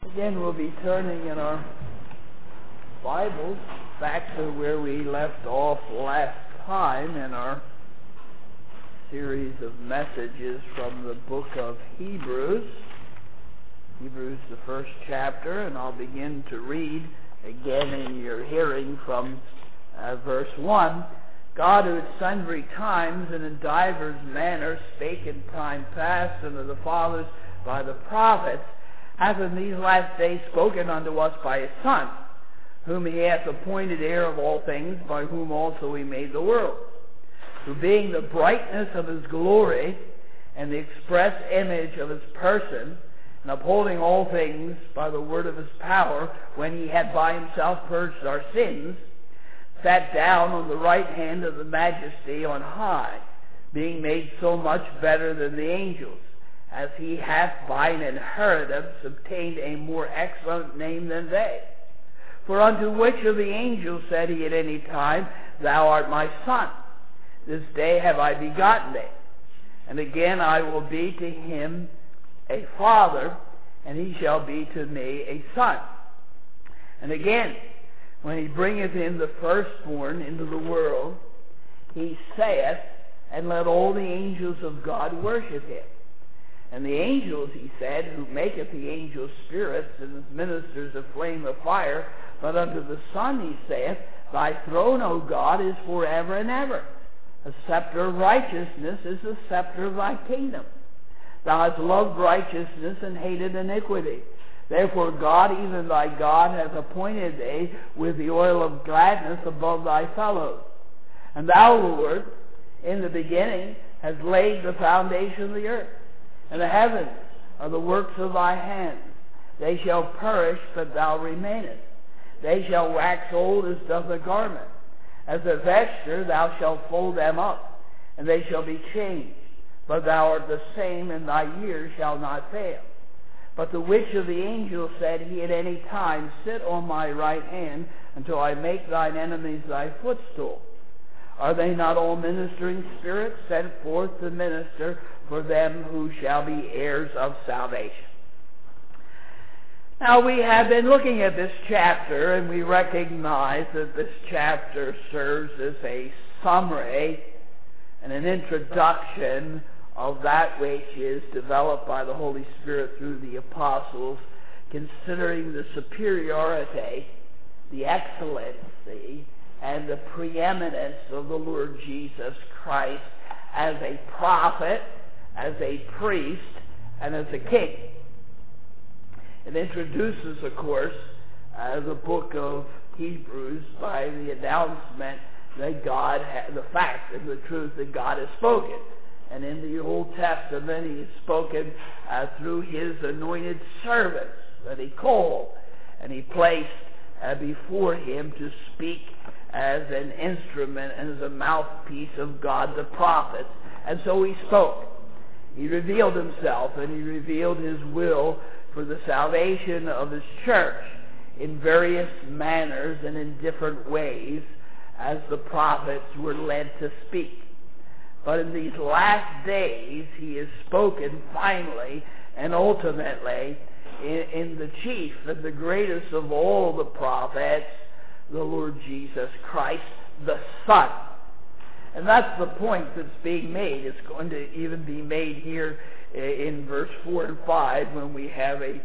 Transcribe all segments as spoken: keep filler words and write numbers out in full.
Again, we'll be turning in our Bibles back to where we left off last time in our series of messages from the book of Hebrews. Hebrews, the first chapter, and I'll begin to read again in your hearing from uh, verse one. God, who at sundry times and in divers manners spake in time past unto the fathers by the prophets, hath in these last days spoken unto us by his Son, whom he hath appointed heir of all things, by whom also he made the world, who being the brightness of his glory and the express image of his person, and upholding all things by the word of his power, when he had by himself purged our sins, sat down on the right hand of the majesty on high, being made so much better than the angels, as he hath by an inheritance obtained a more excellent name than they. For unto which of the angels said he at any time, Thou art my Son, this day have I begotten thee? And again, I will be to him a father, and he shall be to me a son. And again, when he bringeth in the firstborn into the world, he saith, And let all the angels of God worship him. And the angels, he said, who maketh the angels spirits and his ministers a flame of fire, but unto the Son he saith, Thy throne, O God, is forever and ever. A scepter of righteousness is the scepter of thy kingdom. Thou hast loved righteousness and hated iniquity. Therefore God, even thy God, hath appointed thee with the oil of gladness above thy fellows. And thou, Lord, in the beginning hast laid the foundation of the earth. And the heavens are the works of thy hands. They shall perish, but thou remainest. They shall wax old as doth a garment. As a vesture thou shalt fold them up, and they shall be changed. But thou art the same, and thy years shall not fail. But the which of the angels said he at any time, Sit on my right hand, until I make thine enemies thy footstool? Are they not all ministering spirits sent forth to minister for them who shall be heirs of salvation? Now, we have been looking at this chapter, and we recognize that this chapter serves as a summary and an introduction of that which is developed by the Holy Spirit through the apostles, considering the superiority, the excellency, and the preeminence of the Lord Jesus Christ as a prophet, as a priest, and as a king. It introduces, of course, uh, the book of Hebrews by the announcement that God, ha- the fact and the truth that God has spoken. And in the Old Testament, he has spoken uh, through his anointed servants that he called, and he placed uh, before him to speak as an instrument and as a mouthpiece of God, the prophets. And so he spoke. He revealed himself, and he revealed his will for the salvation of his church in various manners and in different ways as the prophets were led to speak. But in these last days, he has spoken finally and ultimately in, in the chief and the greatest of all the prophets, the Lord Jesus Christ, the Son. And that's the point that's being made. It's going to even be made here in verse four and five when we have a,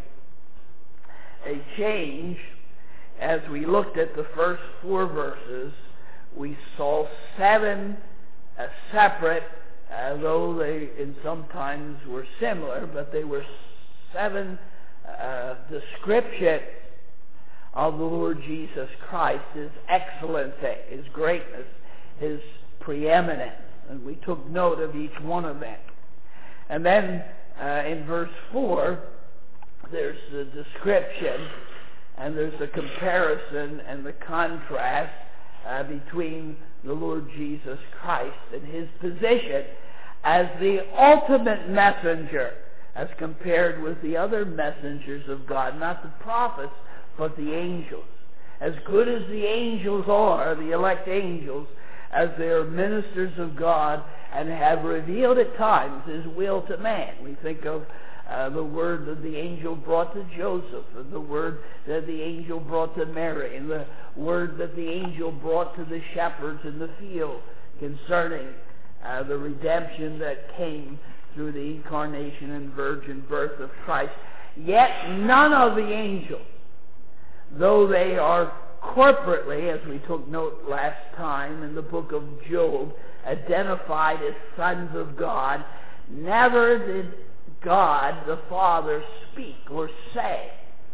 a change. As we looked at the first four verses, we saw seven uh, separate, uh, though they in sometimes were similar, but they were seven uh, descriptions of the Lord Jesus Christ, his excellency, his greatness, his preeminence. And we took note of each one of them. And then uh, in verse four, there's the description, and there's the comparison and the contrast uh, between the Lord Jesus Christ and his position as the ultimate messenger as compared with the other messengers of God, not the prophets, but the angels. As good as the angels are, the elect angels, as they are ministers of God and have revealed at times his will to man. We think of uh, the word that the angel brought to Joseph, and the word that the angel brought to Mary, and the word that the angel brought to the shepherds in the field concerning uh, the redemption that came through the incarnation and virgin birth of Christ. Yet none of the angels, though they are corporately, as we took note last time in the book of Job, identified as sons of God, never did God the Father speak or say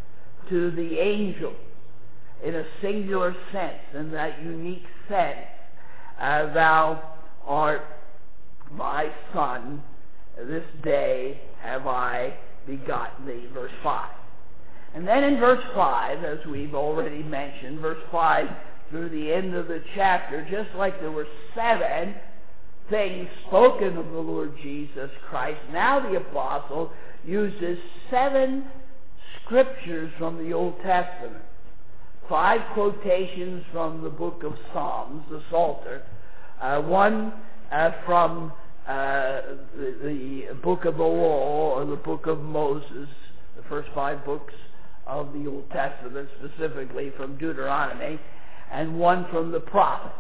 to the angel in a singular sense, in that unique sense, uh, thou art my son, this day have I begotten thee, verse five. And then in verse five, as we've already mentioned, verse five through the end of the chapter, just like there were seven things spoken of the Lord Jesus Christ, now the apostle uses seven scriptures from the Old Testament. Five quotations from the book of Psalms, the Psalter, uh, one uh, from uh, the, the book of the law, or the book of Moses, the first five books of the Old Testament, specifically from Deuteronomy, and one from the prophets,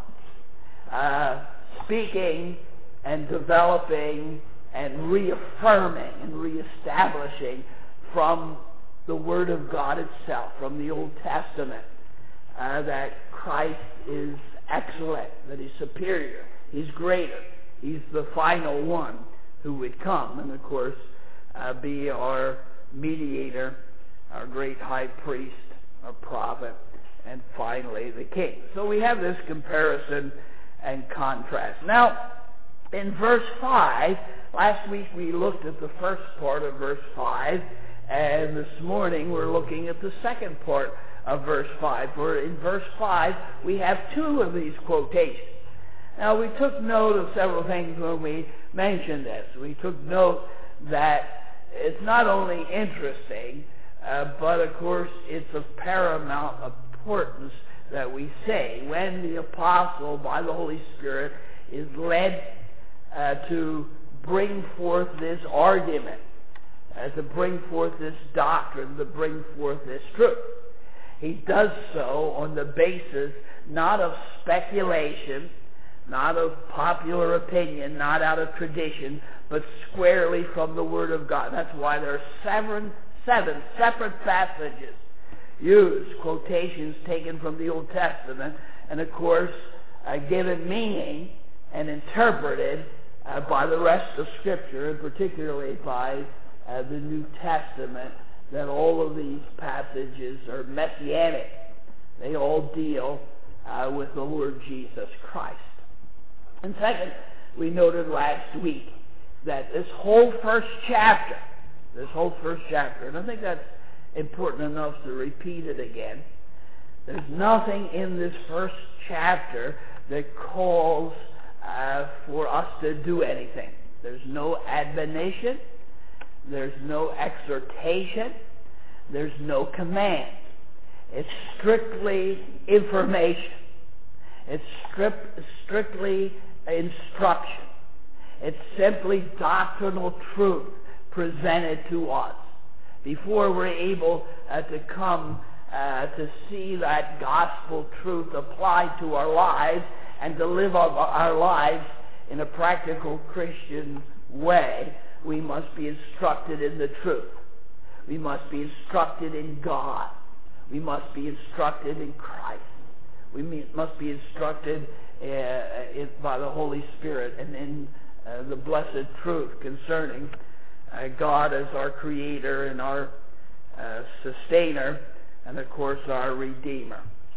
uh, speaking and developing and reaffirming and reestablishing from the Word of God itself, from the Old Testament, uh, that Christ is excellent, that He's superior, He's greater, He's the final one who would come, and of course uh, be our mediator, our great high priest, our prophet, and finally the king. So we have this comparison and contrast. Now, in verse five, last week we looked at the first part of verse five, and this morning we're looking at the second part of verse five. For in verse five, we have two of these quotations. Now, we took note of several things when we mentioned this. We took note that it's not only interesting, Uh, but of course it's of paramount importance that we say when the apostle by the Holy Spirit is led uh, to bring forth this argument, uh, to bring forth this doctrine, to bring forth this truth. He does so on the basis not of speculation, not of popular opinion, not out of tradition, but squarely from the Word of God. That's why there are seven Seven separate passages used, quotations taken from the Old Testament, and of course uh, given meaning and interpreted uh, by the rest of Scripture, and particularly by uh, the New Testament, that all of these passages are messianic. They all deal uh, with the Lord Jesus Christ. And second, we noted last week that this whole first chapter This whole first chapter, and I think that's important enough to repeat it again. There's nothing in this first chapter that calls uh, for us to do anything. There's no admonition. There's no exhortation. There's no command. It's strictly information. It's strip, strictly instruction. It's simply doctrinal truth presented to us. Before we're able uh, to come uh, to see that gospel truth applied to our lives and to live our, our lives in a practical Christian way, we must be instructed in the truth. We must be instructed in God. We must be instructed in Christ. We must be instructed uh, in, by the Holy Spirit and in uh, the blessed truth concerning Uh, God as our creator and our uh, sustainer, and of course our redeemer.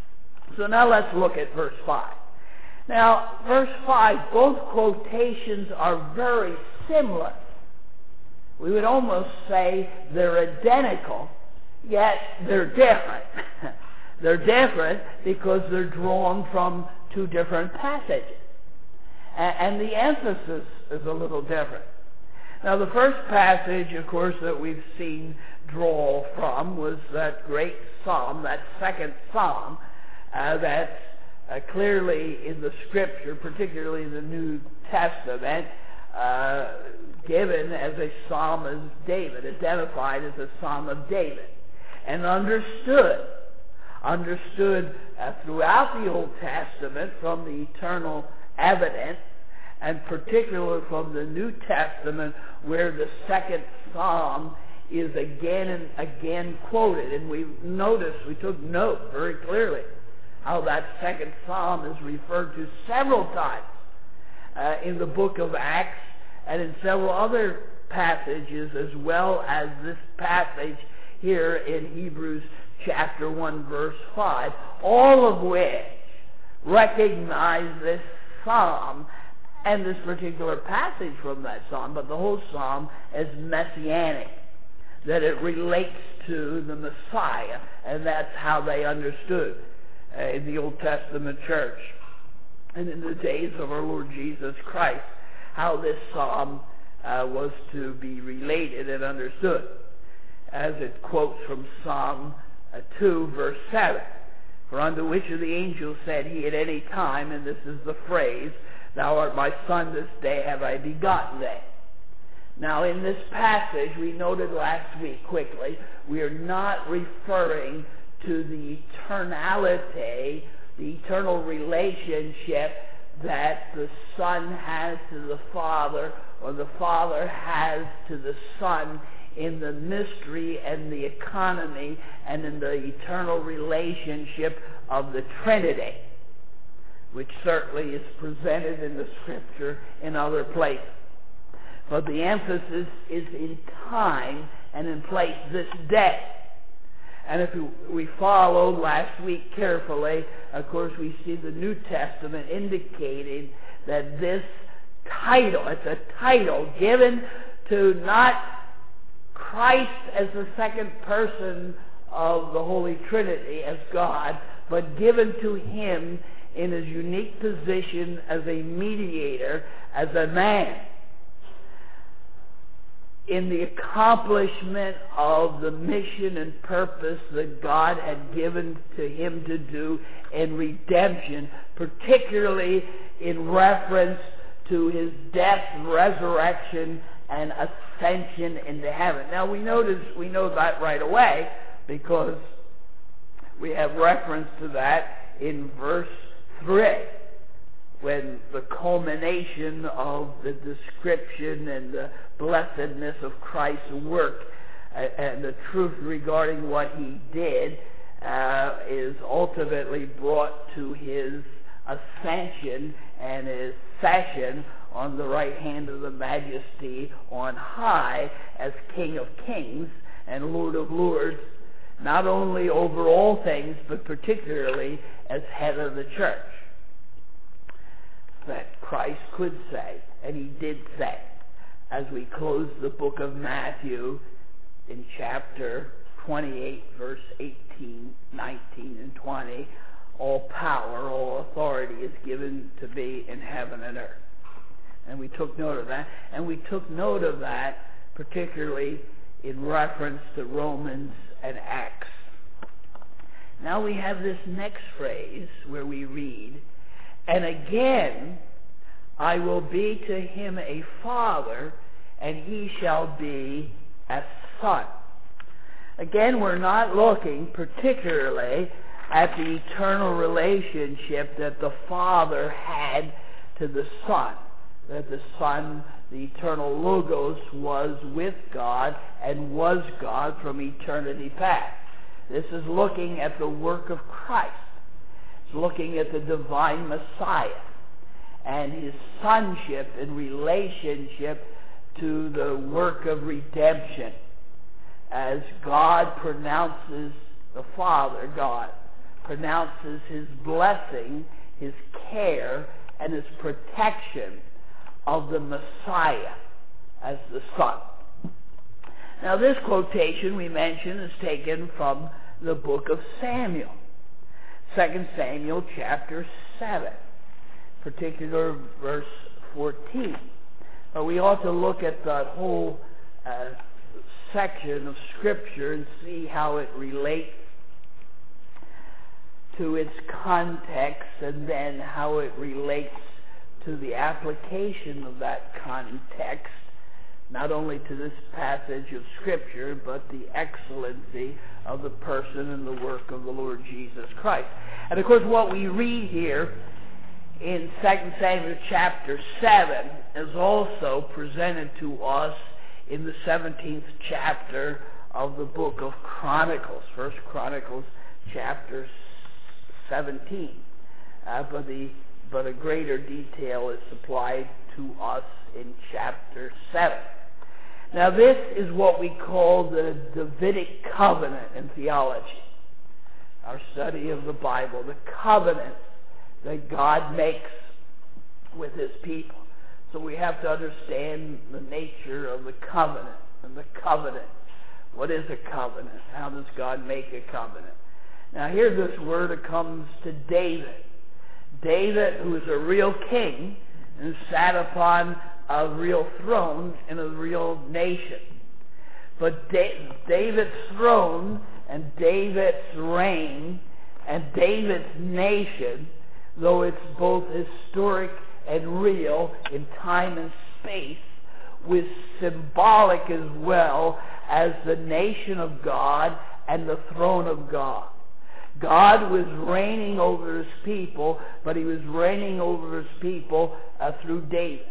So now let's look at verse five. Now, verse five, both quotations are very similar. We would almost say they're identical, yet they're different. They're different because they're drawn from two different passages. And, and the emphasis is a little different. Now, the first passage, of course, that we've seen draw from was that great psalm, that second psalm, uh, that's uh, clearly in the Scripture, particularly in the New Testament, uh, given as a psalm of David, identified as a psalm of David, and understood, understood uh, throughout the Old Testament from the eternal evidence, and particularly from the New Testament, where the second psalm is again and again quoted. And we noticed, we took note very clearly, how that second psalm is referred to several times uh, in the book of Acts and in several other passages, as well as this passage here in Hebrews chapter one, verse five, all of which recognize this psalm and this particular passage from that psalm, but the whole psalm as messianic, that it relates to the Messiah, and that's how they understood uh, in the Old Testament church and in the days of our Lord Jesus Christ, how this psalm uh, was to be related and understood, as it quotes from Psalm uh, two, verse seven. For unto which of the angels said he at any time, and this is the phrase, Thou art my son, this day have I begotten thee. Now in this passage, we noted last week quickly, we are not referring to the eternality, the eternal relationship that the Son has to the Father, or the Father has to the Son, in the mystery and the economy and in the eternal relationship of the Trinity, which certainly is presented in the Scripture in other places. But the emphasis is in time and in place this day. And if we followed last week carefully, of course we see the New Testament indicating that this title, it's a title given to not Christ as the second person of the Holy Trinity as God, but given to him in his unique position as a mediator, as a man, in the accomplishment of the mission and purpose that God had given to him to do in redemption, particularly in reference to his death, resurrection, and ascension into heaven. Now we notice we know that right away because we have reference to that in verse three, when the culmination of the description and the blessedness of Christ's work uh, and the truth regarding what he did uh, is ultimately brought to his ascension and his session on the right hand of the Majesty on high as King of Kings and Lord of Lords, not only over all things, but particularly as head of the church. That Christ could say, and he did say, as we close the book of Matthew in chapter twenty-eight, verse eighteen, nineteen, and twenty, all power, all authority is given to me in heaven and earth. And we took note of that. And we took note of that particularly in reference to Romans and Acts. Now we have this next phrase where we read, and again I will be to him a father, and he shall be a son. Again, we're not looking particularly at the eternal relationship that the Father had to the Son. That the Son, the eternal Logos, was with God and was God from eternity past. This is looking at the work of Christ. It's looking at the divine Messiah and his sonship in relationship to the work of redemption. As God pronounces, the Father, God, pronounces his blessing, his care, and his protection of the Messiah as the Son. Now this quotation we mentioned is taken from the book of Samuel, Second Samuel chapter seven, particular verse fourteen. But we ought to look at that whole uh, section of Scripture and see how it relates to its context, and then how it relates to the application of that context, not only to this passage of Scripture, but the excellency of the person and the work of the Lord Jesus Christ. And of course, what we read here in Second Samuel chapter seven is also presented to us in the seventeenth chapter of the book of Chronicles, First Chronicles chapter seventeen. Uh, but the but a greater detail is supplied to us in chapter seven. Now this is what we call the Davidic covenant in theology. Our study of the Bible, the covenant that God makes with His people. So we have to understand the nature of the covenant and the covenant. What is a covenant? How does God make a covenant? Now here this word comes to David. David, who is a real king and sat upon a real throne in a real nation. But da- David's throne and David's reign and David's nation, though it's both historic and real in time and space, was symbolic as well as the nation of God and the throne of God. God was reigning over His people, but He was reigning over His people uh, through David.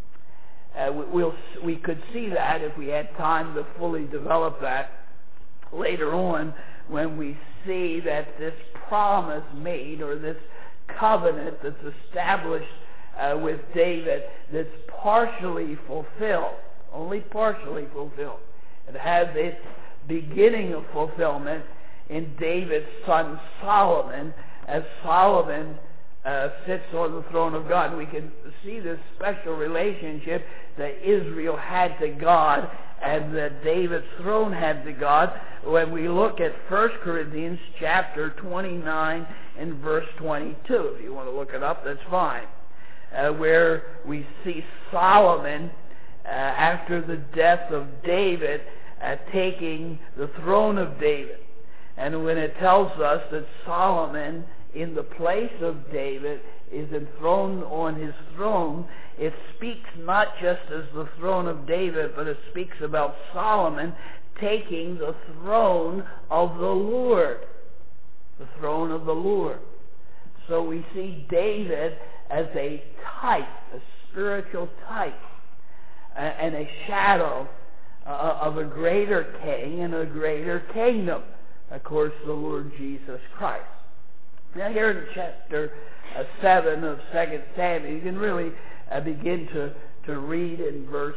Uh, we, we'll, we could see that if we had time to fully develop that later on when we see that this promise made, or this covenant that's established uh, with David, that's partially fulfilled, only partially fulfilled. It has its beginning of fulfillment in David's son Solomon, as Solomon uh, sits on the throne of God. We can see this special relationship that Israel had to God and that David's throne had to God when we look at First Corinthians chapter twenty-nine and verse twenty-two. If you want to look it up, that's fine. Uh, where we see Solomon, uh, after the death of David, uh, taking the throne of David. And when it tells us that Solomon, in the place of David, is enthroned on his throne, it speaks not just as the throne of David, but it speaks about Solomon taking the throne of the Lord. The throne of the Lord. So we see David as a type, a spiritual type, uh, and a shadow uh, of a greater king and a greater kingdom. Of course, the Lord Jesus Christ. Now here in chapter uh, seven of Second Samuel, you can really uh, begin to, to read in verse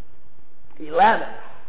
eleven.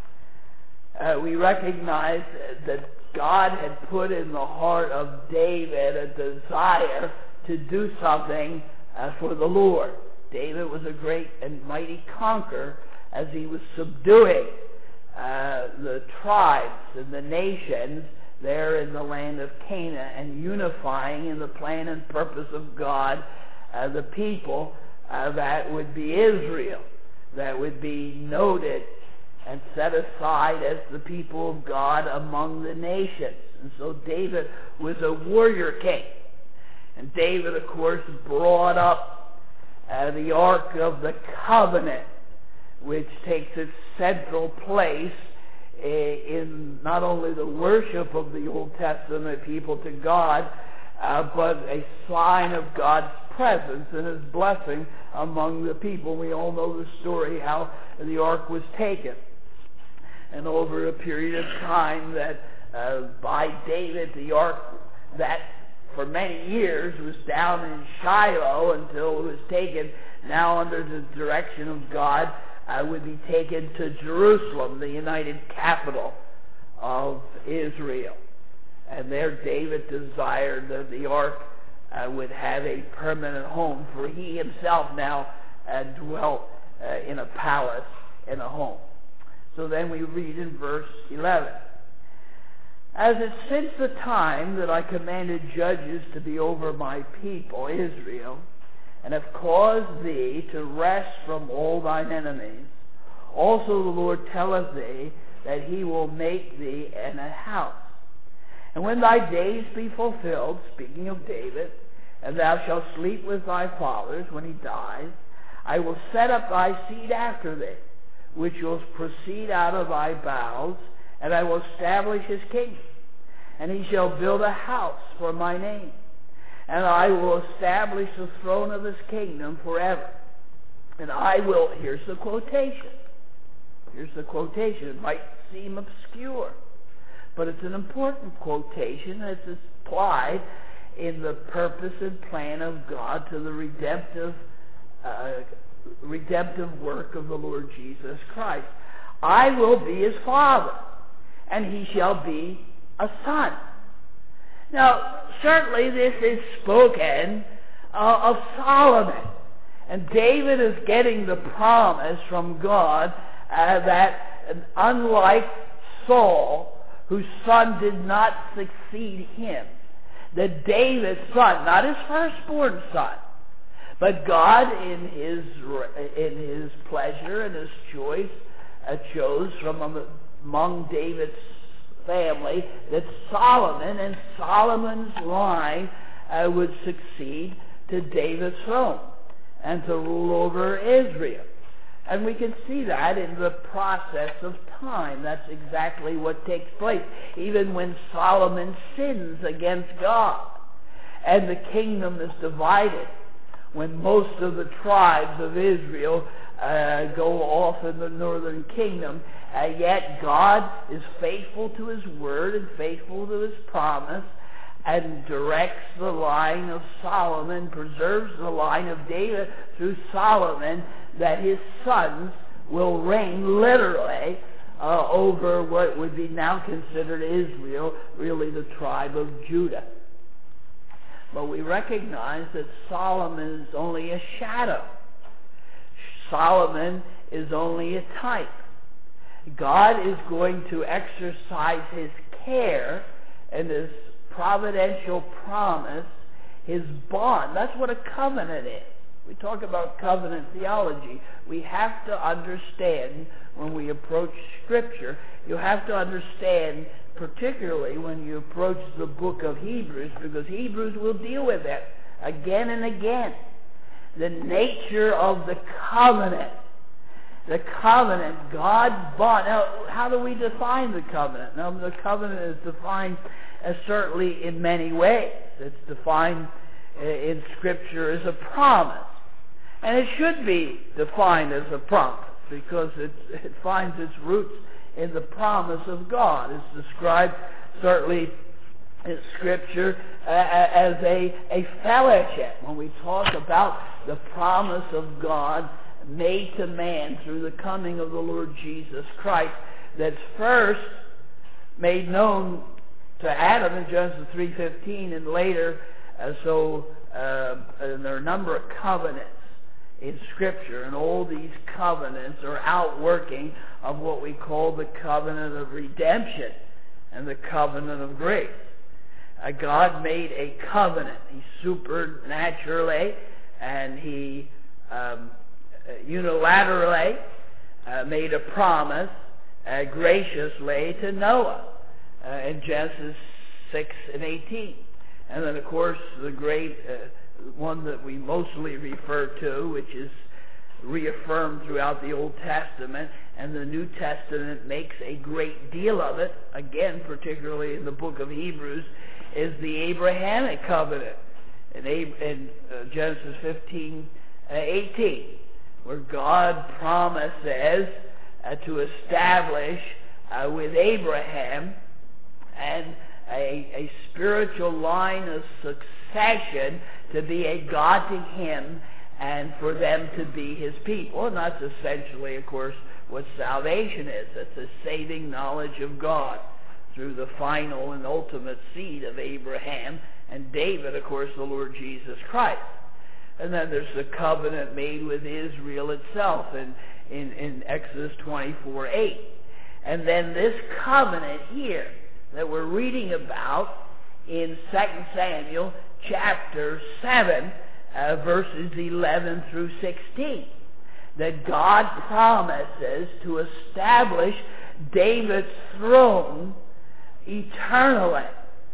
Uh, we recognize that God had put in the heart of David a desire to do something uh, for the Lord. David was a great and mighty conqueror as he was subduing uh, the tribes and the nations there in the land of Canaan and unifying in the plan and purpose of God uh, the people uh, that would be Israel, that would be noted and set aside as the people of God among the nations. And so David was a warrior king. And David, of course, brought up uh, the Ark of the Covenant, which takes its central place in not only the worship of the Old Testament people to God, uh, but a sign of God's presence and His blessing among the people. We all know the story how the ark was taken. And over a period of time that uh, by David, the ark that for many years was down in Shiloh until it was taken now under the direction of God, Uh, would be taken to Jerusalem, the united capital of Israel. And there David desired that the ark uh, would have a permanent home, for he himself now uh, dwelt uh, in a palace, in a home. So then we read in verse eleven, "As it since the time that I commanded judges to be over my people Israel, and have caused thee to rest from all thine enemies, also the Lord telleth thee that he will make thee an a house. And when thy days be fulfilled," speaking of David, and thou shalt sleep with thy fathers when he dies. I will set up thy seed after thee, which will proceed out of thy bowels, and I will establish his kingdom. And he shall build a house for my name, and I will establish the throne of his kingdom forever. And I will, here's the quotation. Here's the quotation. It might seem obscure, but it's an important quotation. It's applied in the purpose and plan of God to the redemptive uh, redemptive work of the Lord Jesus Christ. I will be his father, and he shall be a son. Now, certainly this is spoken uh, of Solomon. And David is getting the promise from God uh, that unlike Saul, whose son did not succeed him, that David's son, not his firstborn son, but God in his in his pleasure and his choice uh, chose from among David's family that Solomon and Solomon's line uh, would succeed to David's throne and to rule over Israel. And we can see that in the process of time. That's exactly what takes place. Even when Solomon sins against God and the kingdom is divided, when most of the tribes of Israel uh, go off in the northern kingdom, uh, yet God is faithful to his word and faithful to his promise, and directs the line of Solomon, preserves the line of David through Solomon, that his sons will reign literally uh, over what would be now considered Israel, really the tribe of Judah. But we recognize that Solomon is only a shadow. Solomon is only a type. God is going to exercise his care and his providential promise, his bond. That's what a covenant is. We talk about covenant theology. We have to understand when we approach Scripture, you have to understand, particularly when you approach the book of Hebrews, because Hebrews will deal with it again and again. The nature of the covenant. The covenant, God's bond. Now, how do we define the covenant? Now, the covenant is defined as certainly in many ways. It's defined uh, in Scripture as a promise. And it should be defined as a promise because it, it finds its roots in the promise of God. It's described certainly in Scripture uh, as a, a fellowship. When we talk about the promise of God made to man through the coming of the Lord Jesus Christ, that's first made known to Adam in Genesis three fifteen, and later, uh, so uh, and there are a number of covenants in Scripture, and all these covenants are outworking of what we call the covenant of redemption and the covenant of grace. Uh, God made a covenant. He supernaturally and he um, unilaterally uh, made a promise uh, graciously to Noah uh, in Genesis six and eighteen. And then, of course, the great uh, one that we mostly refer to, which is reaffirmed throughout the Old Testament, and the New Testament makes a great deal of it, again, particularly in the book of Hebrews, is the Abrahamic covenant in, in uh, Genesis fifteen, eighteen, where God promises uh, to establish uh, with Abraham and a, a spiritual line of succession to be a God to him and for them to be his people. And that's essentially, of course, what salvation is. It's a saving knowledge of God through the final and ultimate seed of Abraham and David, of course, the Lord Jesus Christ. And then there's the covenant made with Israel itself in, in, in Exodus twenty-four eight. And then this covenant here that we're reading about in Second Samuel chapter seven, uh, verses eleven through sixteen, that God promises to establish David's throne eternally. Uh,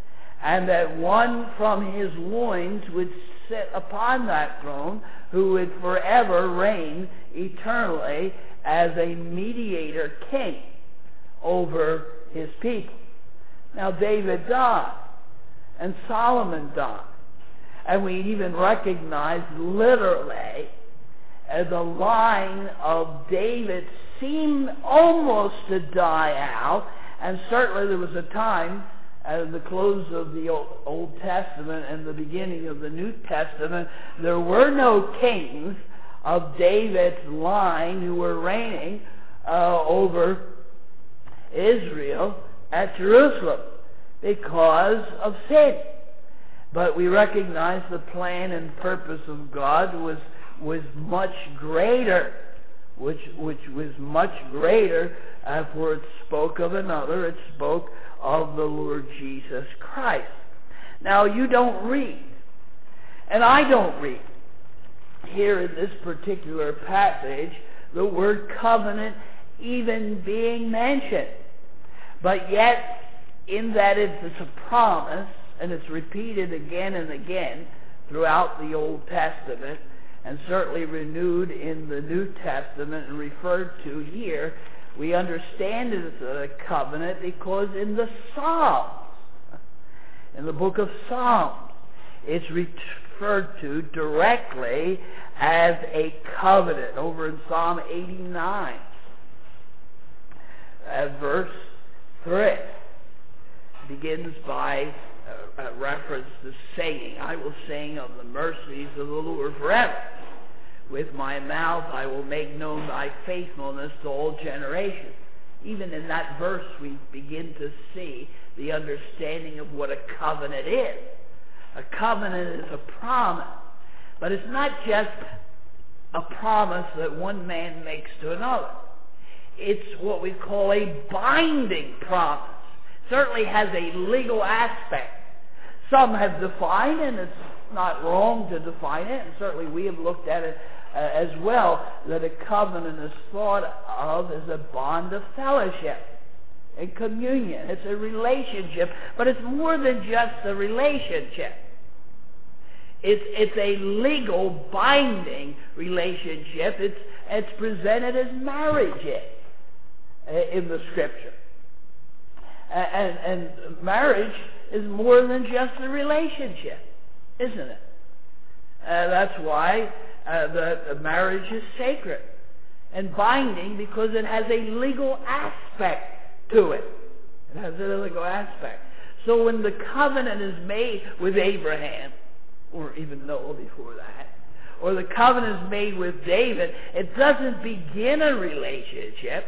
and that one from his loins would sit upon that throne, who would forever reign eternally as a mediator king over his people. Now David died, and Solomon died, and we even recognize literally uh, the line of David seemed almost to die out, and certainly there was a time at the close of the Old Testament and the beginning of the New Testament, there were no kings of David's line who were reigning uh, over Israel at Jerusalem because of sin. But we recognize the plan and purpose of God was was much greater, which which was much greater, uh, for it spoke of another. It spoke of the Lord Jesus Christ. Now you don't read, and I don't read, here in this particular passage, the word covenant even being mentioned. But yet, in that it's a promise, and it's repeated again and again throughout the Old Testament, and certainly renewed in the New Testament and referred to here, we understand it as a covenant because in the Psalms, in the book of Psalms, it's referred to directly as a covenant. Over in Psalm eighty-nine, at verse three, begins by a, a reference to saying, I will sing of the mercies of the Lord forever. With my mouth I will make known thy faithfulness to all generations. Even in that verse we begin to see the understanding of what a covenant is. A covenant is a promise. But it's not just a promise that one man makes to another. It's what we call a binding promise. It certainly has a legal aspect. Some have defined, and it's not wrong to define it, and certainly we have looked at it uh, as well, that a covenant is thought of as a bond of fellowship and communion. It's a relationship, but it's more than just a relationship. It's, it's a legal, binding relationship. It's, it's presented as marriage in the Scripture. And, and marriage is more than just a relationship, isn't it? Uh, that's why uh, the, the marriage is sacred and binding, because it has a legal aspect to it. It has a legal aspect. So when the covenant is made with Abraham, or even Noah before that, or the covenant is made with David, it doesn't begin a relationship,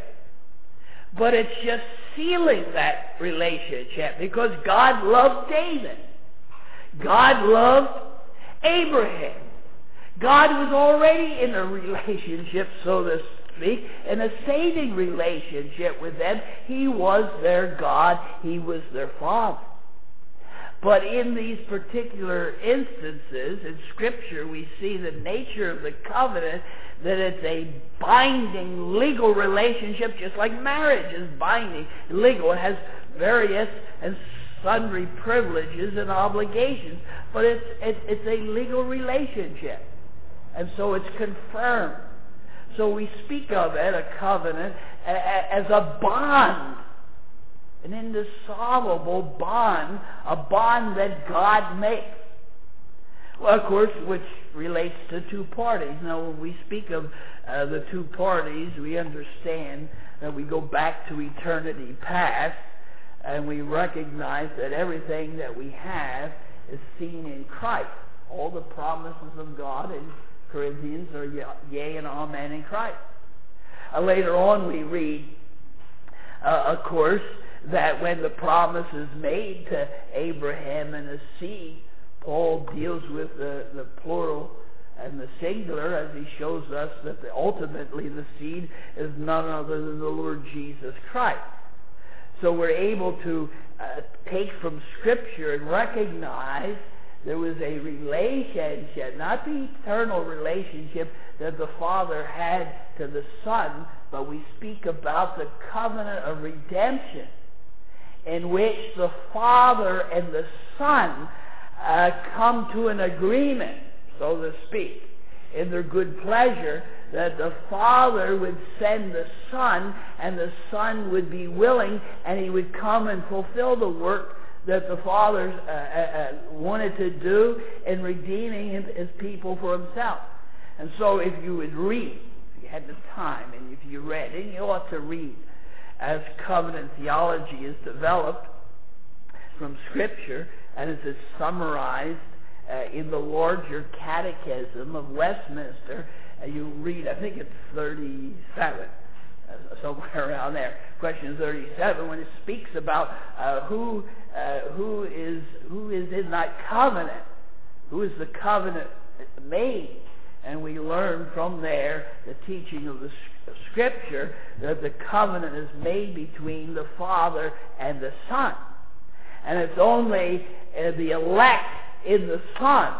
but it's just sealing that relationship, because God loved David. God loved Abraham. God was already in a relationship, so to speak, in a saving relationship with them. He was their God. He was their Father. But in these particular instances in Scripture, we see the nature of the covenant, that it's a binding legal relationship, just like marriage is binding legal. It has various and sundry privileges and obligations, but it's, it's, it's a legal relationship. And so it's confirmed. So we speak of it, a covenant, as a bond, an indissoluble bond, a bond that God makes. Well, of course, which relates to two parties. Now, when we speak of uh, the two parties, we understand that we go back to eternity past, and we recognize that everything that we have is seen in Christ. All the promises of God in Corinthians are yea and amen in Christ. Uh, later on we read, uh, of course, that when the promise is made to Abraham and his seed, Paul deals with the, the plural and the singular, as he shows us that the, ultimately the seed is none other than the Lord Jesus Christ. So we're able to uh, take from Scripture and recognize there was a relationship, not the eternal relationship that the Father had to the Son, but we speak about the covenant of redemption in which the Father and the Son uh, come to an agreement, so to speak, in their good pleasure, that the Father would send the Son, and the Son would be willing, and he would come and fulfill the work that the Father uh, uh, wanted to do in redeeming his, his people for himself. And so if you would read, if you had the time, and if you read, and you ought to read, as covenant theology is developed from Scripture, and as it's summarized uh, in the larger Catechism of Westminster, uh, you read, I think it's thirty-seven, uh, somewhere around there, question thirty-seven, when it speaks about uh, who uh, who is who is in that covenant, who is the covenant made. And we learn from there the teaching of the Scripture that the covenant is made between the Father and the Son. And it's only uh, the elect in the Son,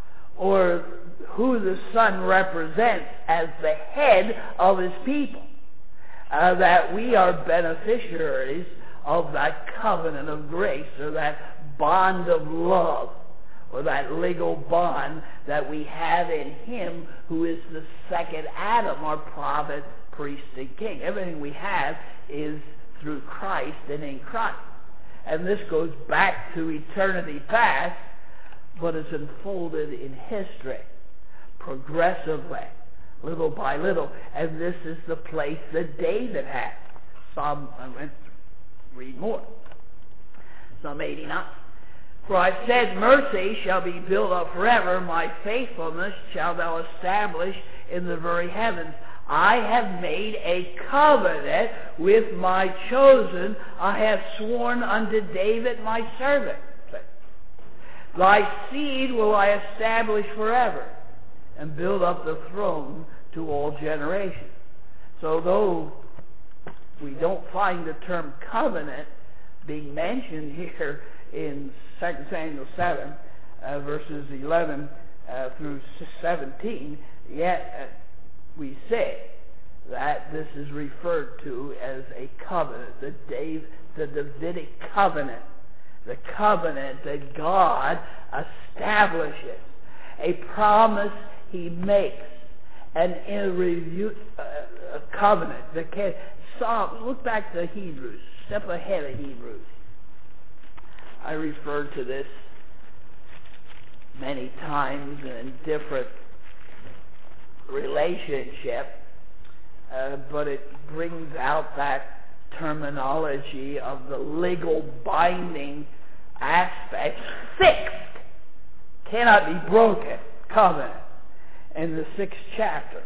or who the Son represents as the head of his people, uh, that we are beneficiaries of that covenant of grace, or that bond of love, or that legal bond that we have in him who is the second Adam, our prophet, priest, and king. Everything we have is through Christ and in Christ. And this goes back to eternity past, but is unfolded in history, progressively, little by little. And this is the place that David had. Psalm, I went to read more. Psalm eighty-nine. For I said, mercy shall be built up forever, my faithfulness shalt thou establish in the very heavens. I have made a covenant with my chosen. I have sworn unto David my servant. Thy seed will I establish forever, and build up the throne to all generations. So though we don't find the term covenant being mentioned here in Second Samuel seven, uh, verses eleven uh, through seventeen, yet uh, we say that this is referred to as a covenant, the, Dave, the Davidic covenant, the covenant that God establishes, a promise he makes, an irrevu- uh, a covenant. The can- Psalm, look back to Hebrews, step ahead of Hebrews. I referred to this many times in different relationship, uh, but it brings out that terminology of the legal binding aspect, fixed, cannot be broken, covenant, in the sixth chapter.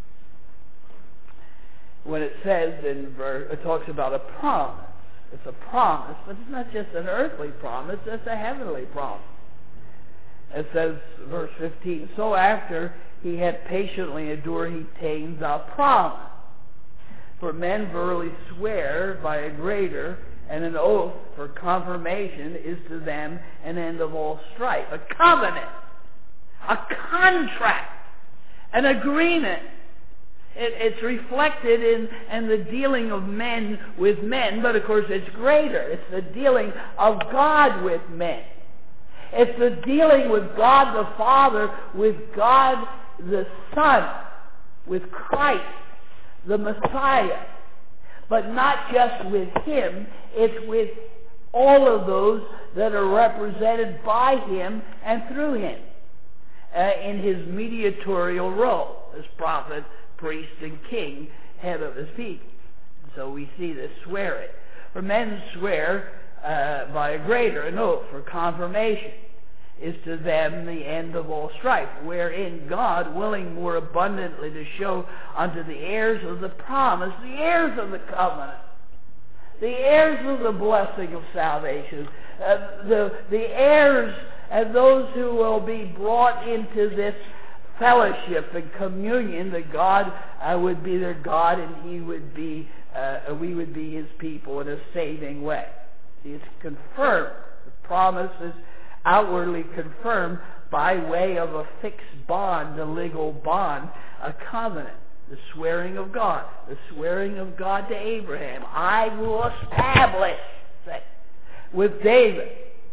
When it says in verse, it talks about a promise. It's a promise, but it's not just an earthly promise, it's a heavenly promise. It says, verse fifteen, so after he had patiently endured, he attains a promise. For men verily swear by a greater, and an oath for confirmation is to them an end of all strife. A covenant, a contract, an agreement. It, it's reflected in, in the dealing of men with men, but of course it's greater. It's the dealing of God with men. It's the dealing with God the Father, with God the Son, with Christ, the Messiah. But not just with him, it's with all of those that are represented by him and through him uh, in his mediatorial role as prophet, priest, and king, head of his people. So we see this swearing. For men swear uh, by a greater, an oath for confirmation is to them the end of all strife, wherein God, willing more abundantly to show unto the heirs of the promise, the heirs of the covenant, the heirs of the blessing of salvation, uh, the, the heirs and those who will be brought into this fellowship and communion, that God uh, would be their God and he would be, uh, we would be his people in a saving way. See, it's confirmed. The promise is outwardly confirmed by way of a fixed bond, a legal bond, a covenant, the swearing of God, the swearing of God to Abraham. I will establish. with David,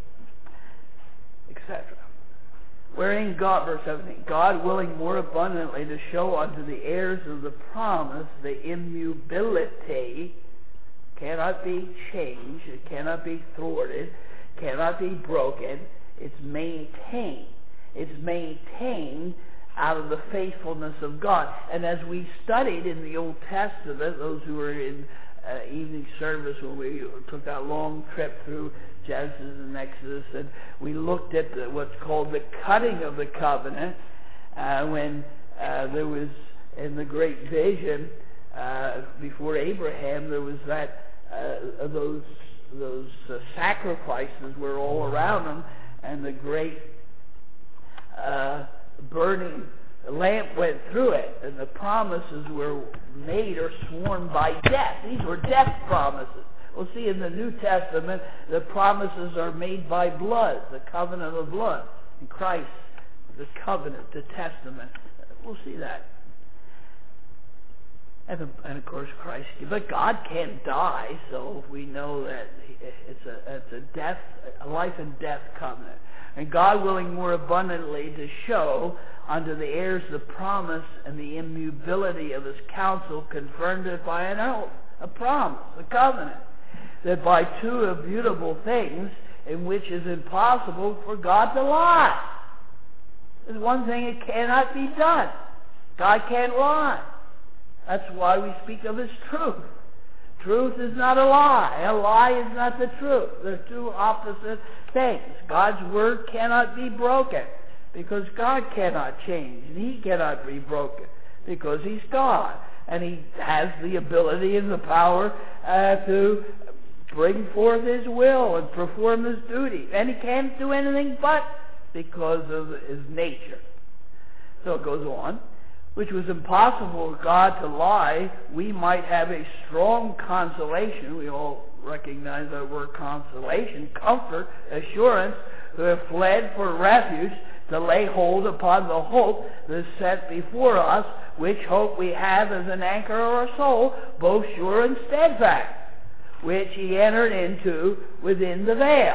et cetera. Wherein God, verse seventeen, God willing more abundantly to show unto the heirs of the promise the immutability, cannot be changed, it cannot be thwarted, cannot be broken, it's maintained. It's maintained out of the faithfulness of God. And as we studied in the Old Testament, those who were in uh, evening service when we took that long trip through Genesis and Exodus, and we looked at the, what's called the cutting of the covenant, uh, when uh, there was, in the great vision, uh, before Abraham, there was that, uh, those, those uh, sacrifices were all around him, and the great uh, burning lamp went through it, and the promises were made or sworn by death. These were death promises. We'll see in the New Testament the promises are made by blood, the covenant of blood. In Christ, the covenant, the testament. We'll see that. And, and of course Christ, but God can't die, so we know that it's a, it's a death, a life and death covenant. And God willing more abundantly to show unto the heirs the promise and the immutability of his counsel, confirmed it by an oath, a promise, a covenant, that by two immutable things in which is impossible for God to lie. There's one thing that cannot be done. God can't lie. That's why we speak of his truth. Truth is not a lie. A lie is not the truth. They're two opposite things. God's word cannot be broken because God cannot change, and he cannot be broken because he's God, and he has the ability and the power uh, to bring forth his will and perform his duty, and he can't do anything but because of his nature. So it goes on, which was impossible for God to lie, we might have a strong consolation. We all recognize that word consolation, comfort, assurance, who have fled for refuge to lay hold upon the hope that is set before us, which hope we have as an anchor of our soul, both sure and steadfast, which he entered into within the veil.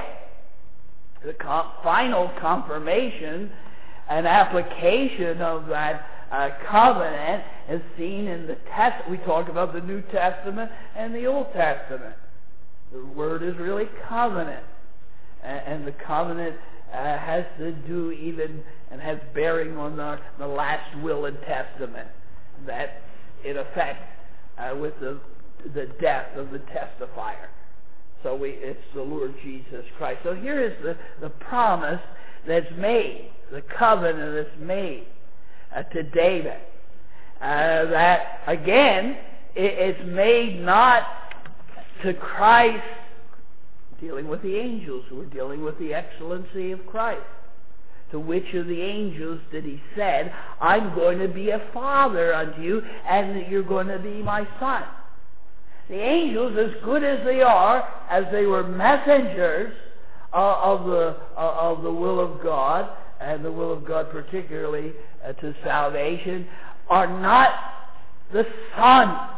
The com- final confirmation and application of that uh, covenant is seen in the test. We talk about the New Testament and the Old Testament. The word is really covenant, and, and the covenant uh, has to do even and has bearing on the, the last will and testament. That in effect uh, with the the death of the testifier. So we, it's the Lord Jesus Christ. So here is the, the promise that's made, the covenant that's made uh, to David. Uh, that, again, it, it's made not to Christ dealing with the angels. We're dealing with the excellency of Christ. To which of the angels did he said, I'm going to be a father unto you, and you're going to be my son. The angels, as good as they are, as they were messengers uh, of the uh, of the will of God, and the will of God particularly uh, to salvation, are not the Son.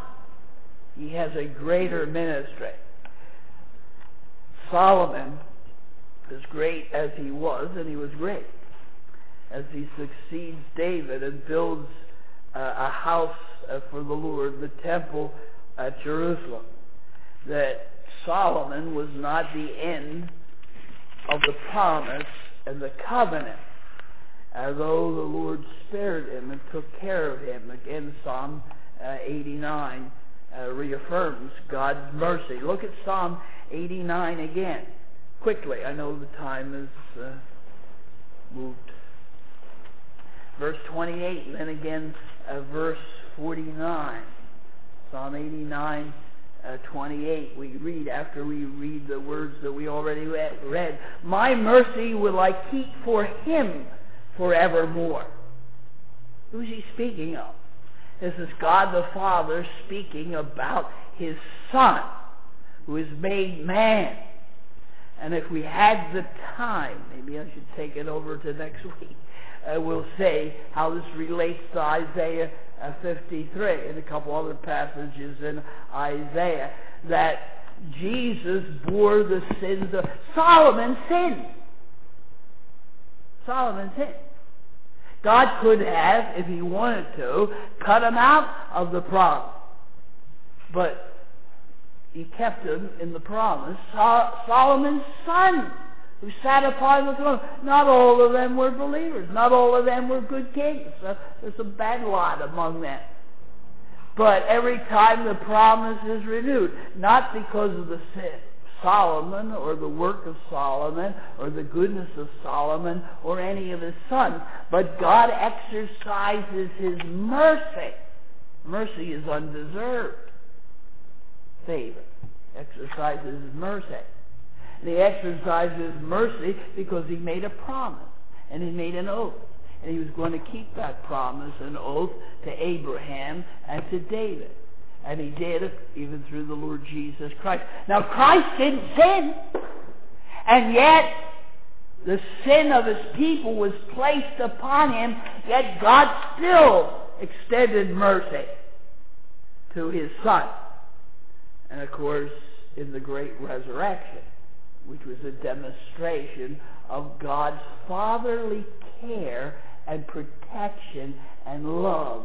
He has a greater ministry. Solomon, as great as he was, and he was great, as he succeeds David and builds uh, a house uh, for the Lord, the temple at Jerusalem, that Solomon was not the end of the promise and the covenant, although the Lord spared him and took care of him. Again, Psalm uh, eighty-nine uh, reaffirms God's mercy. Look at Psalm eighty-nine again, quickly. I know the time is uh, moved. Verse twenty-eight, and then again uh, verse forty-nine. Psalm eighty-nine, uh, twenty-eight, we read, after we read the words that we already read, my mercy will I keep for him forevermore. Who's he speaking of? This is God the Father speaking about his Son, who is made man. And if we had the time, maybe I should take it over to next week, uh, we'll say how this relates to Isaiah Uh, fifty-three and a couple other passages in Isaiah, that Jesus bore the sins of Solomon sinned. Solomon sinned. God could have, if he wanted to, cut him out of the promise. But he kept him in the promise. Sol- Solomon's son, who sat upon the throne, not all of them were believers. Not all of them were good kings. So there's a bad lot among them. But every time the promise is renewed, not because of the sin, Solomon or the work of Solomon or the goodness of Solomon or any of his sons, but God exercises his mercy. Mercy is undeserved favor. Exercises his mercy. And he exercises mercy because he made a promise and he made an oath. And he was going to keep that promise and oath to Abraham and to David. And he did it even through the Lord Jesus Christ. Now Christ didn't sin. And yet the sin of his people was placed upon him. Yet God still extended mercy to his son. And of course, in the great resurrection, which was a demonstration of God's fatherly care and protection and love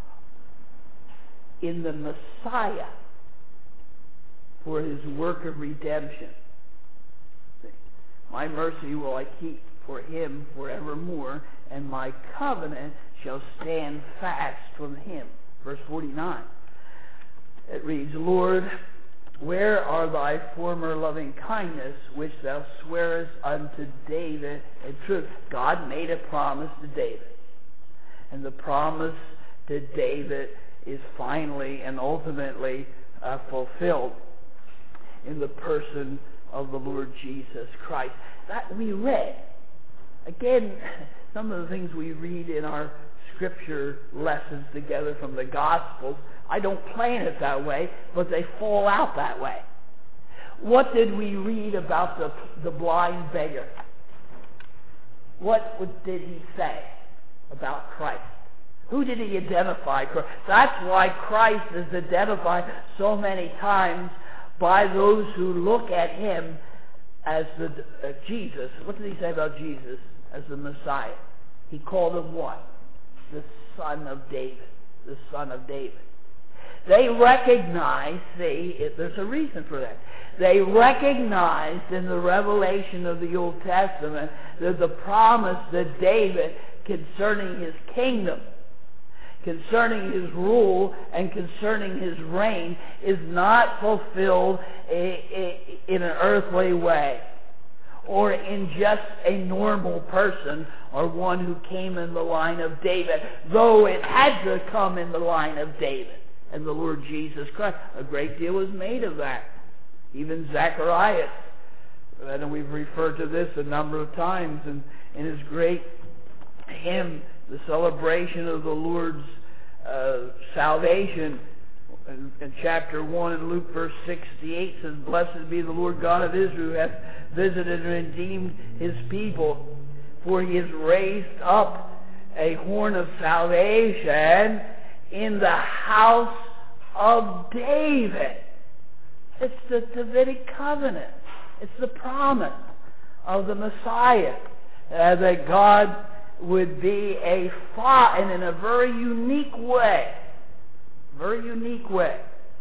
in the Messiah for his work of redemption. My mercy will I keep for him forevermore, and my covenant shall stand fast from him. Verse forty-nine. It reads, Lord, where are thy former loving kindness, which thou swearest unto David in truth? God made a promise to David. And the promise to David is finally and ultimately uh, fulfilled in the person of the Lord Jesus Christ. That we read. Again, some of the things we read in our scripture lessons together from the Gospels, I don't plan it that way, but they fall out that way. What did we read about the, the blind beggar? What did he say about Christ? Who did he identify? That's why Christ is identified so many times by those who look at him as the uh, Jesus. What did he say about Jesus as the Messiah? He called him what? The Son of David. The Son of David. They recognize, see, it, there's a reason for that. They recognized in the revelation of the Old Testament that the promise that David concerning his kingdom, concerning his rule, and concerning his reign is not fulfilled in an earthly way or in just a normal person or one who came in the line of David, though it had to come in the line of David and the Lord Jesus Christ. A great deal was made of that. Even Zacharias, and we've referred to this a number of times in, in his great hymn, the celebration of the Lord's uh, salvation. In, in chapter one in Luke verse sixty-eight says, Blessed be the Lord God of Israel, who hath visited and redeemed his people, for he has raised up a horn of salvation in the house of David. It's the Davidic covenant. It's the promise of the Messiah uh, that God would be a father, and in a very unique way, very unique way,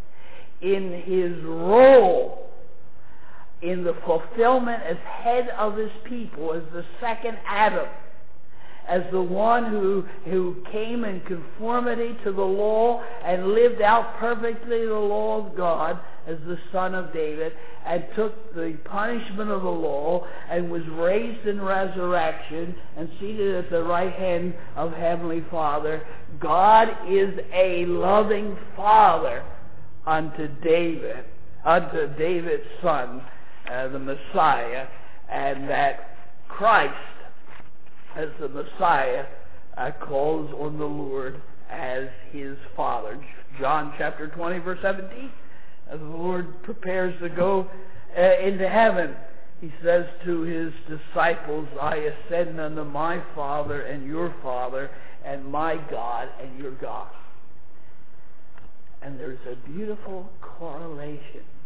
in his role in the fulfillment as head of his people, as the second Adam, as the one who, who came in conformity to the law and lived out perfectly the law of God as the Son of David, and took the punishment of the law and was raised in resurrection and seated at the right hand of Heavenly Father. God is a loving Father unto David, unto David's son, uh, the Messiah, and that Christ, as the Messiah, uh, calls on the Lord as his Father. John chapter twenty, verse seventeen. As the Lord prepares to go uh, into heaven, he says to his disciples, I ascend unto my Father and your Father, and my God and your God. And there's a beautiful correlation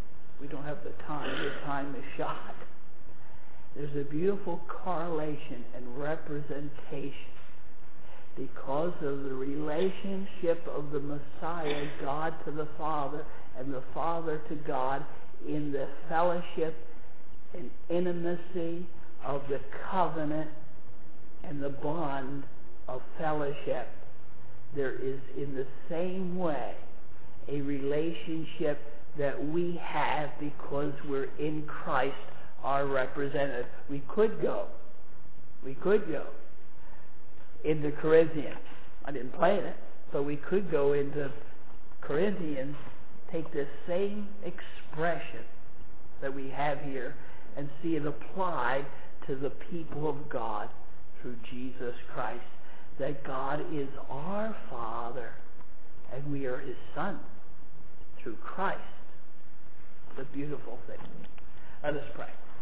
we don't have the time. The time is shot. There's a beautiful correlation and representation because of the relationship of the Messiah, God to the Father, and the Father to God in the fellowship and intimacy of the covenant and the bond of fellowship. There is, in the same way, a relationship that we have because we're in Christ, our representative. We could go, we could go into Corinthians. I didn't plan it, but we could go into Corinthians, take this same expression that we have here and see it applied to the people of God through Jesus Christ. That God is our Father and we are His Son through Christ. It's a beautiful thing. Let us pray.